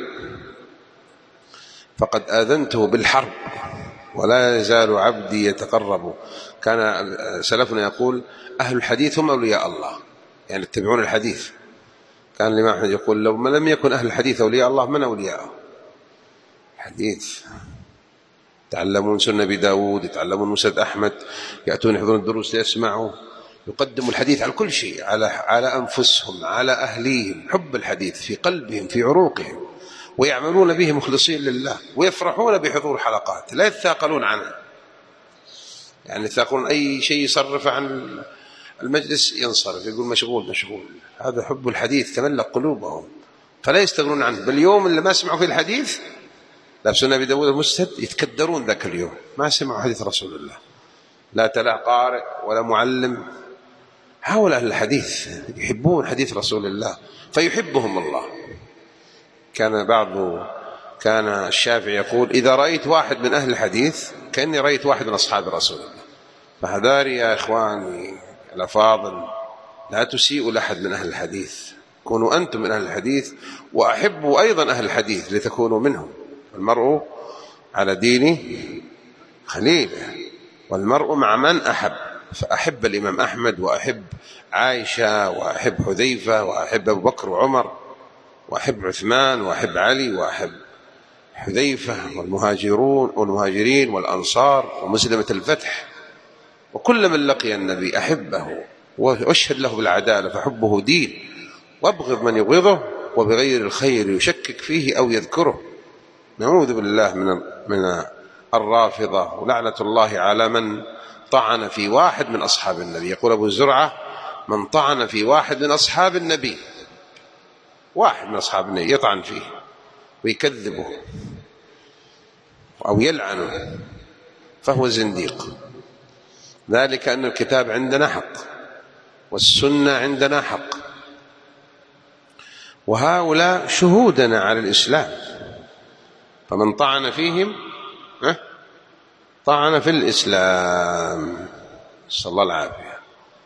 فقد آذنته بالحرب ولا يزال عبدي يتقرب. كان سلفنا يقول أهل الحديث هم أولياء الله، يعني يتبعون الحديث. كان الإمام أحمد يقول لو ما لم يكن أهل الحديث أولياء الله من أولياءه؟ الحديث يتعلمون سنة أبي داود، يتعلمون مسند أحمد، يأتون يحضرون الدروس ليسمعوا، يقدموا الحديث على كل شيء، على أنفسهم، على أهليهم، حب الحديث في قلبهم في عروقهم، ويعملون به مخلصين لله، ويفرحون بحضور الحلقات، لا يتثاقلون عنها. يعني يتثاقلون أي شيء يصرف عن المجلس ينصرف، يقول مشغول. هذا حب الحديث تملك قلوبهم فلا يستغنون عنه. باليوم اللي ما سمعوا في الحديث لا في سنة أبي داود المسند يتكدرون ذاك اليوم، ما سمعوا حديث رسول الله، لا تلا قارئ ولا معلم. هؤلاء أهل الحديث يحبون حديث رسول الله فيحبهم الله. كان الشافعي يقول إذا رأيت واحد من أهل الحديث كأني رأيت واحد من أصحاب رسول الله. فحذاري يا إخواني الأفاضل، لا تسيئوا لأحد من أهل الحديث، كونوا أنتم من أهل الحديث، وأحبوا أيضا أهل الحديث لتكونوا منهم. المرء على دين خليله، والمرء مع من أحب. فأحب الإمام أحمد، وأحب عائشة، وأحب حذيفة، وأحب أبو بكر وعمر، وأحب عثمان، وأحب علي، وأحب حذيفة، والمهاجرين والأنصار، ومسلمة الفتح، وكل من لقي النبي أحبه وأشهد له بالعدالة فحبه دين، وأبغض من يبغضه وبغير الخير يشكك فيه أو يذكره. نعوذ بالله من الرافضة، ولعنة الله على من طعن في واحد من أصحاب النبي. يقول أبو زرعة من طعن في واحد من أصحاب النبي، واحد من أصحاب النبي يطعن فيه ويكذبه أو يلعنه فهو زنديق. ذلك أن الكتاب عندنا حق والسنة عندنا حق، وهؤلاء شهودنا على الإسلام، فمن طعن فيهم طعن في الإسلام، صلى الله العافية.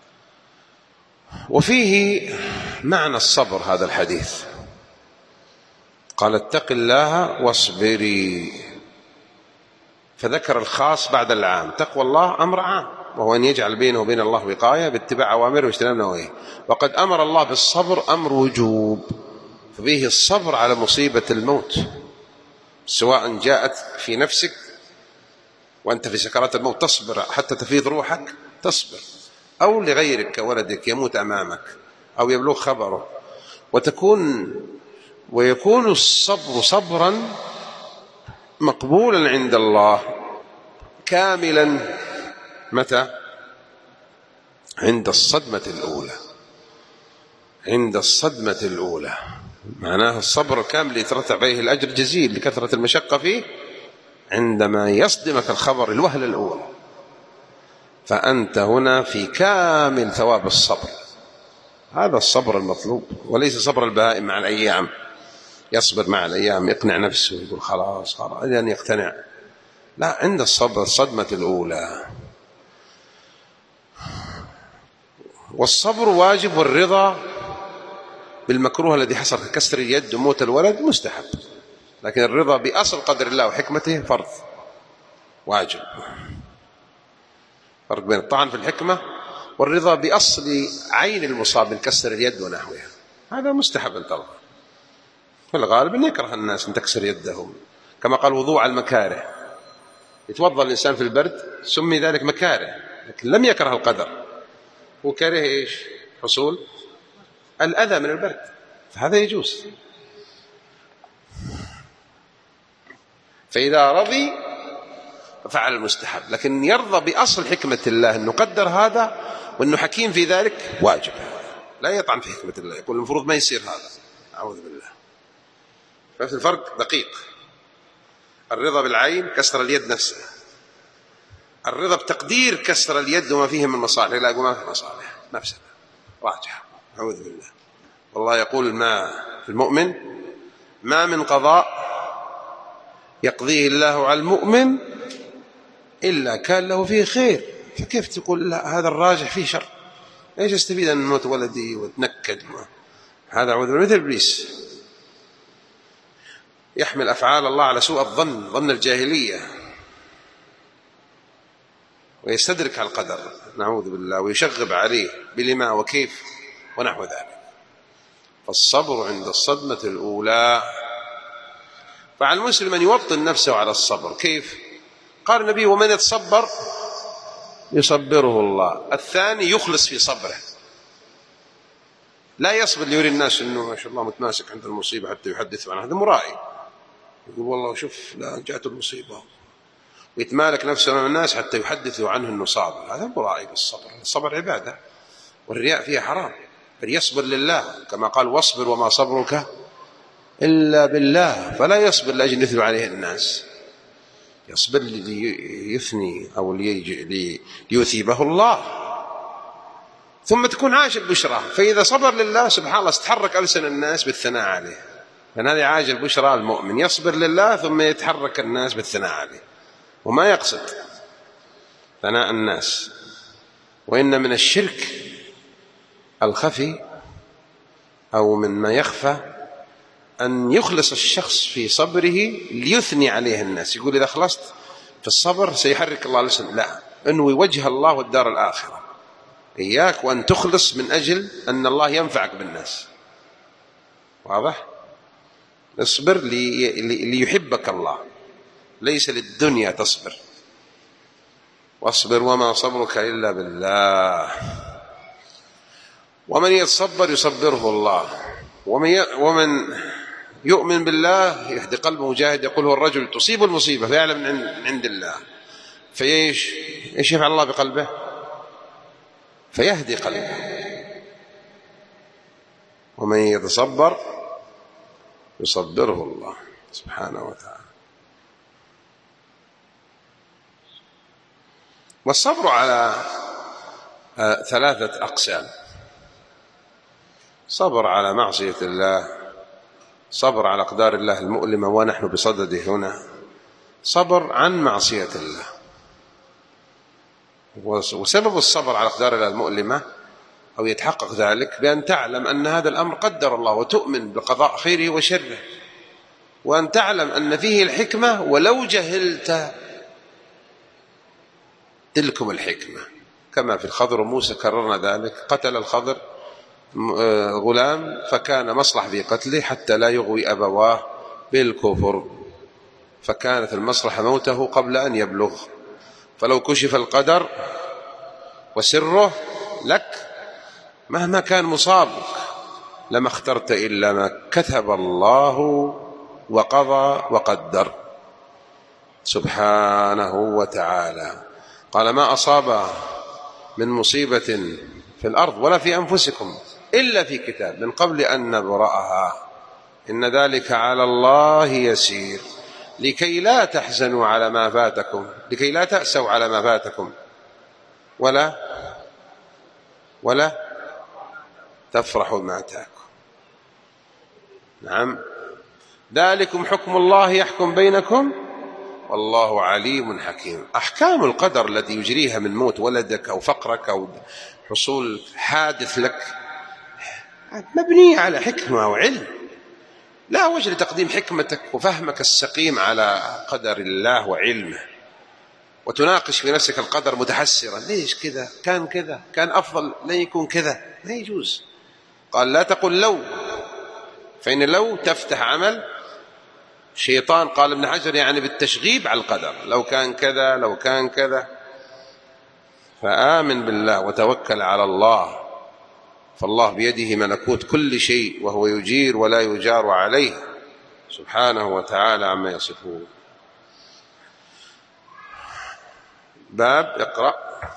وفيه معنى الصبر هذا الحديث. قال اتق الله واصبري، فذكر الخاص بعد العام. تقوى الله أمر عام، وهو أن يجعل بينه وبين الله وقاية باتباع أوامره واجتناب نواهيه. وقد أمر الله بالصبر أمر وجوب، ففيه الصبر على مصيبة الموت، سواء جاءت في نفسك وأنت في سكرات الموت تصبر حتى تفيض روحك تصبر، أو لغيرك كولدك يموت أمامك أو يبلغ خبره، ويكون الصبر صبرا مقبولا عند الله كاملا. متى؟ عند الصدمة الأولى. عند الصدمة الأولى معناه الصبر الكامل يترتب عليه الأجر جزيل لكثرة المشقة فيه، عندما يصدمك الخبر الوهلة الأولى، فأنت هنا في كامل ثواب الصبر. هذا الصبر المطلوب، وليس صبر البهائم مع الأيام، يصبر مع الأيام يقنع نفسه يقول خلاص إلى أن يقتنع. لا، عند الصبر الصدمة الأولى. والصبر واجب، والرضا بالمكروه الذي حصل كسر اليد وموت الولد مستحب، لكن الرضا بأصل قدر الله وحكمته فرض واجب. فرق بين الطعن في الحكمة والرضا بأصل عين المصاب من كسر اليد ونحوها، هذا مستحب أن ترضى. في الغالب أن يكره الناس أن تكسر يدهم، كما قال وضوء على المكاره، يتوضأ الإنسان في البرد سمي ذلك مكاره، لكن لم يكره القدر، هو كاره إيش؟ حصول الأذى من البرد، فهذا يجوز. فإذا رضي فعل المستحب، لكن يرضى بأصل حكمة الله أنه قدر هذا وأنه حكيم في ذلك واجب، لا يطعن في حكمة الله، يقول المفروض ما يصير هذا، أعوذ بالله. ففي الفرق دقيق. الرضا بالعين كسر اليد نفسها، الرضا بتقدير كسر اليد وما فيه من مصالح، لا يقول ما في مصالح نفسها راجعة، أعوذ بالله. والله يقول ما في المؤمن ما من قضاء يقضيه الله على المؤمن إلا كان له فيه خير، فكيف تقول لا هذا الراجح فيه شر؟ ايش استفيد ان موت ولدي وتنكد؟ هذا أعوذ بالله مثل إبليس، يحمل أفعال الله على سوء الظن، ظن الجاهلية، ويستدرك على القدر، نعوذ بالله، ويشغب عليه بلما وكيف ونحو ذلك. فالصبر عند الصدمة الأولى. فعلى المسلم أن يوطن نفسه على الصبر. كيف؟ قال النبي ومن يتصبر يصبره الله. الثاني يخلص في صبره، لا يصبر ليري الناس أنه ما شاء الله متماسك عند المصيبة حتى يحدث عنها، هذا مرائي، يقول والله شوف لا جاءت المصيبة، ويتمالك نفسه من الناس حتى يحدثوا عنه أنه صابر، هذا مرائي بالصبر. الصبر عبادة والرياء فيها حرام، بل يصبر لله كما قال واصبر وما صبرك إلا بالله، فلا يصبر لأجل يثني عليه الناس، يصبر ليثني أو ليثيبه الله، ثم تكون عاجل بشرى. فإذا صبر لله سبحان الله استحرك ألسن الناس بالثناء عليه، لأن هذه عاجل بشرى المؤمن، يصبر لله ثم يتحرك الناس بالثناء عليه، وما يقصد ثناء الناس. وإن من الشرك الخفي أو من ما يخفى أن يخلص الشخص في صبره ليثني عليه الناس، يقول إذا خلصت في الصبر سيحرك الله لسان، لا، أنه وجه الله والدار الآخرة. إياك وأن تخلص من أجل أن الله ينفعك بالناس، واضح؟ اصبر ليحبك الله، ليس للدنيا تصبر. واصبر وما صبرك إلا بالله. ومن يتصبر يصبره الله. ومن يؤمن بالله يهدي قلبه. مجاهد يقول هو الرجل تصيب المصيبة فيعلم من عند الله، فايش يفعل الله بقلبه؟ فيهدي قلبه. ومن يتصبر يصبره الله سبحانه وتعالى. والصبر على 3 أقسام: صبر على معصية الله، صبر على أقدار الله المؤلمة ونحن بصدده هنا، صبر عن معصية الله. وسبب الصبر على أقدار الله المؤلمة أو يتحقق ذلك بأن تعلم أن هذا الأمر قدر الله، وتؤمن بقضاء خيره وشره، وأن تعلم أن فيه الحكمة ولو جهلت تلكم الحكمة، كما في الخضر وموسى كررنا ذلك. قتل الخضر غلام فكان مصلح في قتله حتى لا يغوي أبواه بالكفر، فكانت المصلحة موته قبل أن يبلغ. فلو كشف القدر وسره لك مهما كان مصابك لما اخترت إلا ما كتب الله وقضى وقدر سبحانه وتعالى. قال ما أصاب من مصيبة في الأرض ولا في أنفسكم إلا في كتاب من قبل أن نبرأها إن ذلك على الله يسير لكي لا تحزنوا على ما فاتكم، لكي لا تأسوا على ما فاتكم ولا تفرحوا ما أتاكم. نعم، ذلكم حكم الله يحكم بينكم والله عليم حكيم. أحكام القدر التي يجريها من موت ولدك أو فقرك أو حصول حادث لك مبنية على حكمة وعلم، لا وجه لتقديم حكمتك وفهمك السقيم على قدر الله وعلمه، وتناقش في نفسك القدر متحسرا، ليش كذا كان أفضل، لا يكون كذا، لا يجوز. قال لا تقل لو، فإن لو تفتح عمل شيطان، قال ابن حجر يعني بالتشغيب على القدر، لو كان كذا لو كان كذا. فآمن بالله وتوكل على الله، فالله بيده ملكوت كل شيء، وهو يجير ولا يجار عليه سبحانه وتعالى عما يصفون. باب اقرأ.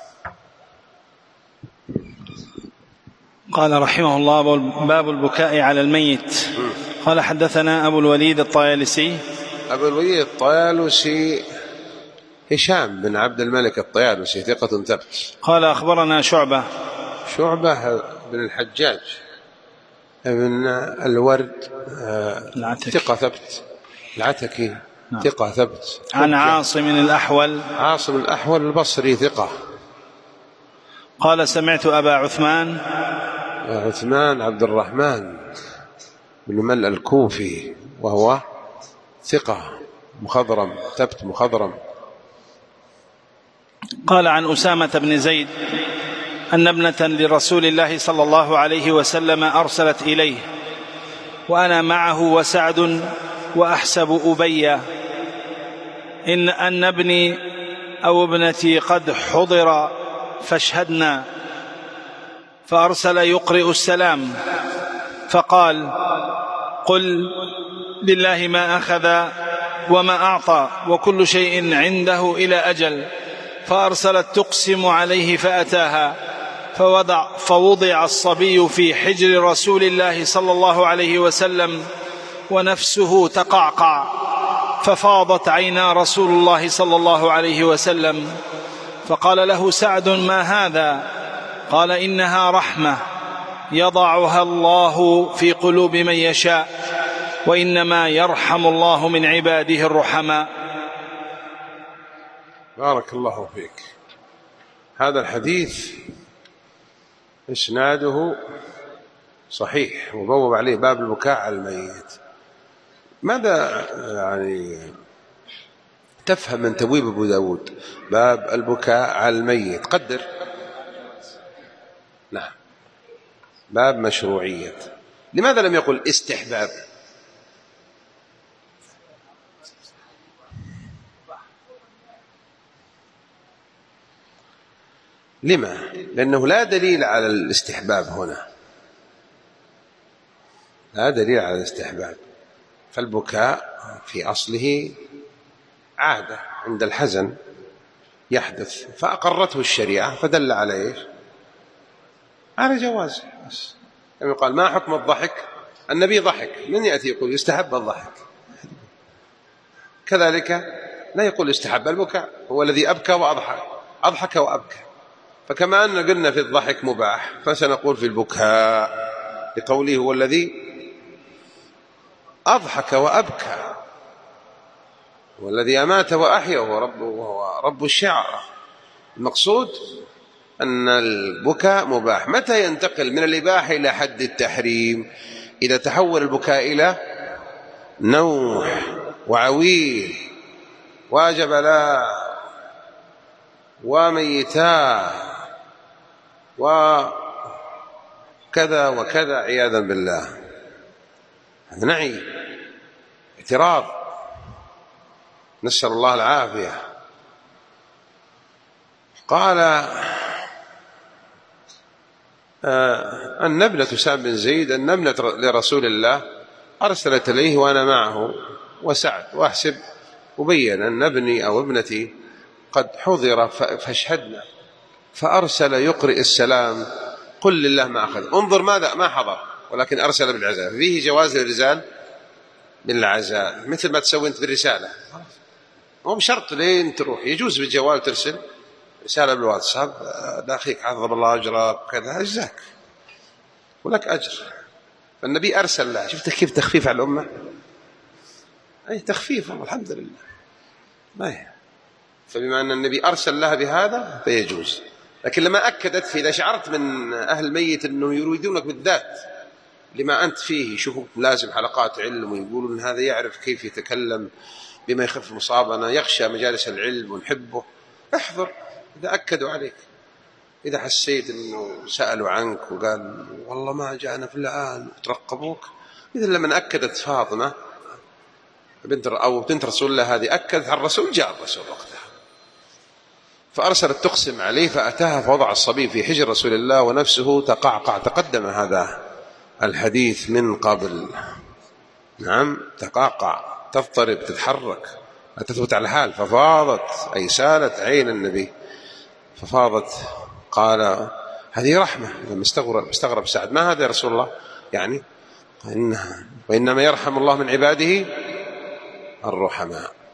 قال رحمه الله: باب البكاء على الميت. قال: حدثنا أبو الوليد الطيالسي. أبو الوليد الطيالسي هشام بن عبد الملك الطيالسي، ثقة ثبت. قال: أخبرنا شعبة بن الحجاج ابن الورد، ثقة ثبت. العتكي ثقة ثبت. عن عاصم الأحول. عاصم الأحول البصري ثقة. قال: سمعت أبا عثمان عبد الرحمن بن مل الكوفي، وهو ثقة مخضرم ثبت مخضرم. قال: عن أسامة بن زيد أن ابنة لرسول الله صلى الله عليه وسلم أرسلت إليه وأنا معه وسعد وأحسب أبي أن ابني أو ابنتي قد حضر فاشهدنا، فأرسل يقرئ السلام فقال: قل لله ما أخذ وما أعطى وكل شيء عنده إلى أجل. فأرسلت تقسم عليه فأتاها، فوضع الصبي في حجر رسول الله صلى الله عليه وسلم ونفسه تقعقع، ففاضت عينا رسول الله صلى الله عليه وسلم، فقال له سعد: ما هذا؟ قال: إنها رحمة يضعها الله في قلوب من يشاء، وإنما يرحم الله من عباده الرحماء. بارك الله فيك. هذا الحديث إسناده صحيح، وبوب عليه باب البكاء على الميت. ماذا يعني تفهم من تبويب أبو داود باب البكاء على الميت؟ قدر. نعم، باب مشروعية. لماذا لم يقل استحباب؟ لما؟ لأنه لا دليل على الاستحباب هنا، لا دليل على الاستحباب. فالبكاء في أصله عادة عند الحزن يحدث، فأقرته الشريعة فدل على إيش؟ على جواز. كما يقال: ما حكم الضحك؟ النبي ضحك، من يأتي يقول يستحب الضحك؟ كذلك لا يقول يستحب البكاء، هو الذي أبكى وأضحك، أضحك وأبكى. فكما أن قلنا في الضحك مباح، فسنقول في البكاء لقوله هو الذي أضحك وأبكى، والذي أمات وأحيا وهو رب الشعر. المقصود أن البكاء مباح. متى ينتقل من الإباحة إلى حد التحريم؟ إذا تحول البكاء إلى نوح وعويل وجبلا وميتا وكذا وكذا عياذا بالله. هذا نعي، اعتراض، نسأل الله العافية. قال النبلة أسامة بن زيد النبلة لرسول الله أرسلت إليه وأنا معه وسعد وأحسب وبين أن ابني أو ابنتي قد حضر فاشهدنا، فأرسل يقرئ السلام قل لله ما أخذ. انظر ماذا ما حضر، ولكن أرسل بالعزاء، فيه جواز الرسال بالعزاء مثل ما تسوي أنت بالرسالة، مو بشرط لين تروح، يجوز بالجوال ترسل رسالة بالواتساب: أخيك عظم الله أجرك كذا، أجزاك ولك أجر. فالنبي أرسل له. شفت كيف تخفيف على الأمة؟ أي تخفيف، الحمد لله. ما هي. فبما أن النبي أرسل لها بهذا فيجوز. لكن لما أكدت، إذا شعرت من أهل الميت أنه يريدونك بالذات لما أنت فيه، شوفوا لازم حلقات علم ويقولون هذا يعرف كيف يتكلم بما يخف مصابنا، يخشى مجالس العلم ونحبه، احضر. إذا أكدوا عليك، إذا حسيت أنه سألوا عنك وقال والله ما جاءنا في الآن وترقبوك، مثل لما أكدت فاطمة بنت رسول الله هذه أكدت على الرسول، جاء الرسول وقتها فأرسلت تقسم عليه، فأتاها فوضع الصبي في حجر رسول الله ونفسه تقعقع. تقدم هذا الحديث من قبل. نعم، تقعقع، تضطرب، تتحرك، لا تثبت على الحال. ففاضت أي سالت عين النبي، ففاضت. قال هذه رحمة. لما استغرب سعد، ما هذا يا رسول الله؟ يعني وإنما يرحم الله من عباده الرحماء.